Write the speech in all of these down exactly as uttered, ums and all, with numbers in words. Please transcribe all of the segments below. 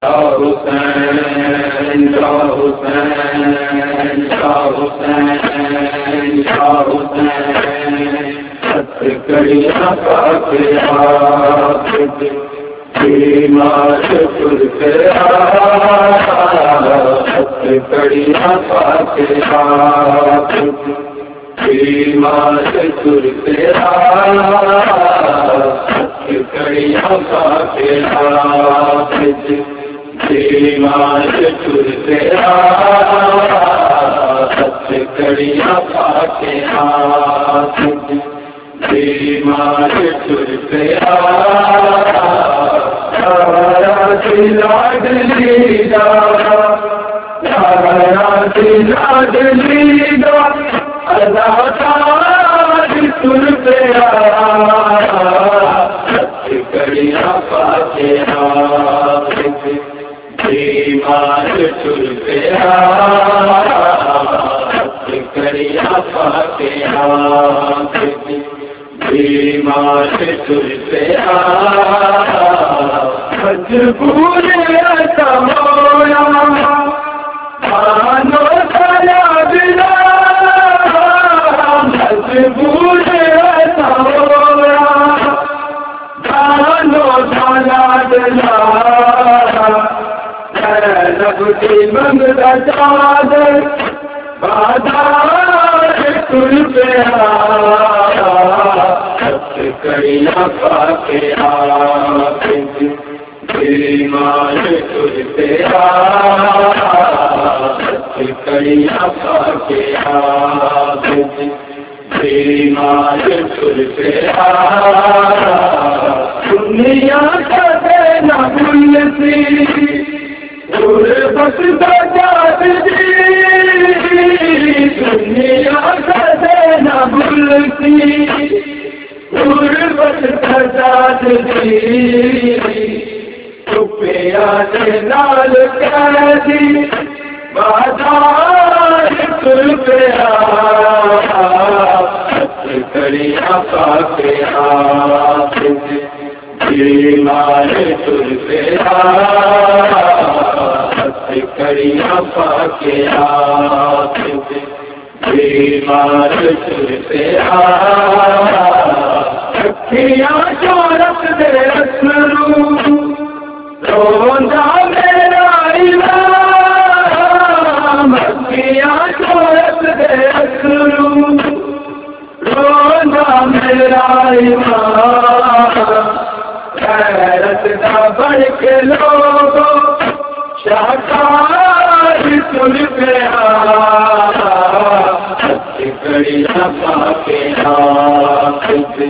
हुसैन या हुसैन या हुसैन या हुसैन हथकड़ियाँ पाके हाथ बीमार तुरते हथकड़ियाँ पाके हाथ बीमार तुरते हथकड़ियाँ पाके हाथ बीमार तुरते हथकड़ियाँ पाके हाथ बीमार तुरते लाडली लाडली अदाकार तुरते हथकड़ियाँ पाके हाथ बीमार तुरते हथकड़ियाँ पाके हाथ बीमार तुरते मजबूर समोया मानो सया बिना मजबूर समोया मानो सया बिना नबी मंगता चादर बाजार तुरते हथकड़ियाँ पाके हाथ बीमार तुरते हथकड़ियाँ पाके हाथ बीमार तुरते दुनिया कदे न भूलती गुरबत सजाद दी दुनिया कदे न भूलती गुरबत सजाद दी रुपया के नाल कैदी बाजार तुरते हथकड़ियाँ पाके हाथ बीमार तुरते हथकड़ियाँ पाके हाथ बीमार तुरते अखियाँ चोरत दे असरू रोंदा मेरा इमाम अखियाँ चोरत दे असरू रोंदा मेरा इमाम गैरत दा बढ़ के लोगों शाकार तुरते हथकड़ियाँ पाके हाथ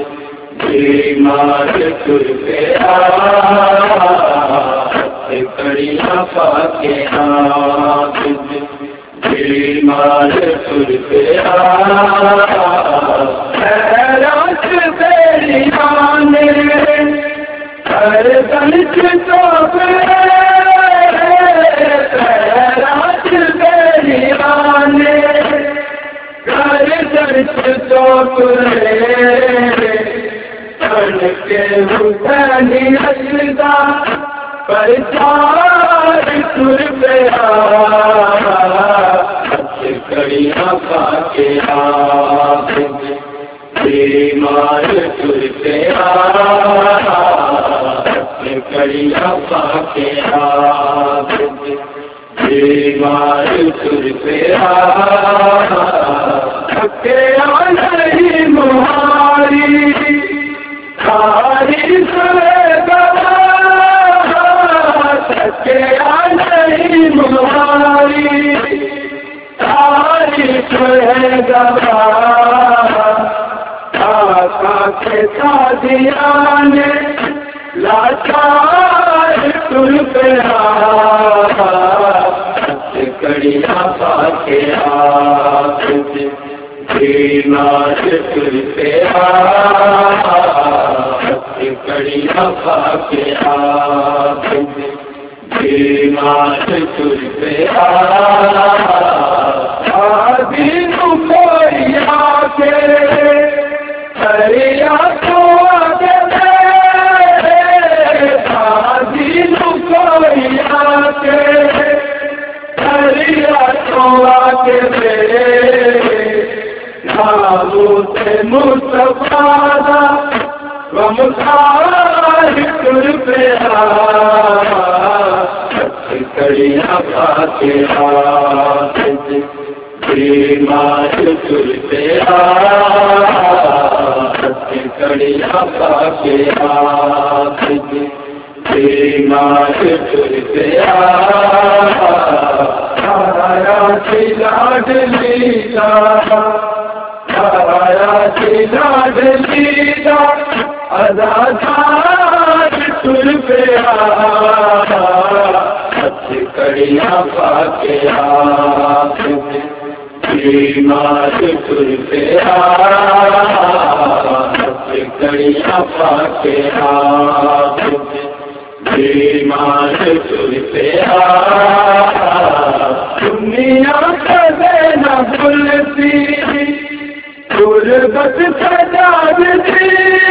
बीमार तुरते हथकड़ियाँ पाके हाथ बीमार तुरते रात तेरी आने हर दलित चौक रात तेरी आने हर दलित चौक के हुसैनी असदा प्रचार तुरते हथकड़ियाँ पाके हाथ बीमार तुरते हथकड़ियाँ पाके हाथ बीमार तुरते थके नहीं मुहारी तारीफ गवा थके नहीं मुहारी तारीफ गवा आका के सादियान लाचार तुरते हथकड़ियाँ पाके हाथ बीमार तुरते हथकड़ियाँ पाके हाथ बीमार तुरते आदि कोई आके हरिया तो आगे आदि कोई नामूस मुस्तफा व मुखार तुर पे कड़िया पाके बीमार तुर पे कड़िया पाके बीमार तुर पे लाडलीला लाडलीला अदादार तुर पे कड़िया पाके बीमार तुर पे कड़िया पाके बीमार तुर पे दुनिया कदे न भूलती गुरबत सजादती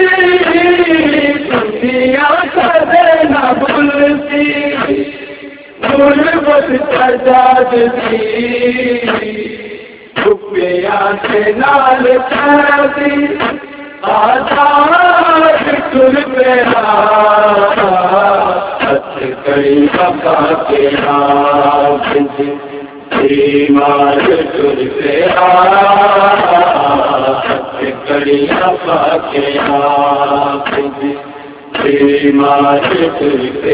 दुनिया कदे न भूलती गुरबत सजादती रुपया से लाल करती आजाद तुर पे कड़िया पाके बीमार तुर पे कड़िया पाके बीमार तुर पे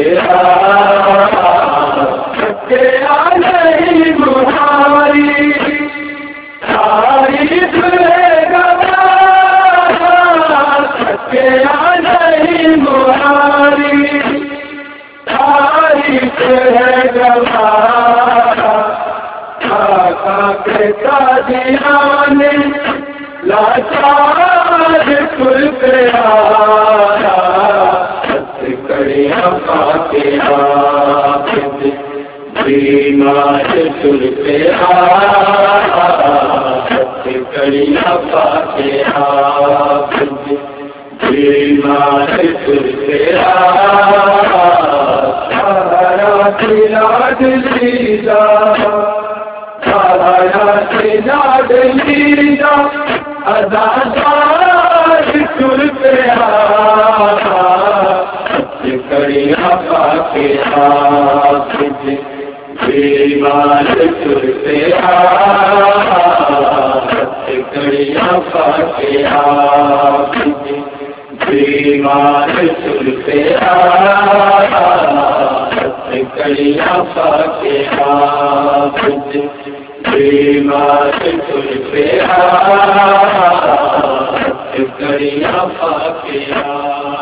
नहीं मुहारी सारी नहीं मुहारी तारीख है गवारा के कादियाने लाचार तुर पे कड़िया पाके बीमार तुर पे कड़िया पाके बीमार तुर पे लाडलीला लाडलीला अदादार तुर पे कड़िया पाके बीमार तुर पे कड़िया पाके बीमार तुर पे कड़िया पाके बीमार तुर पे कड़िया पाके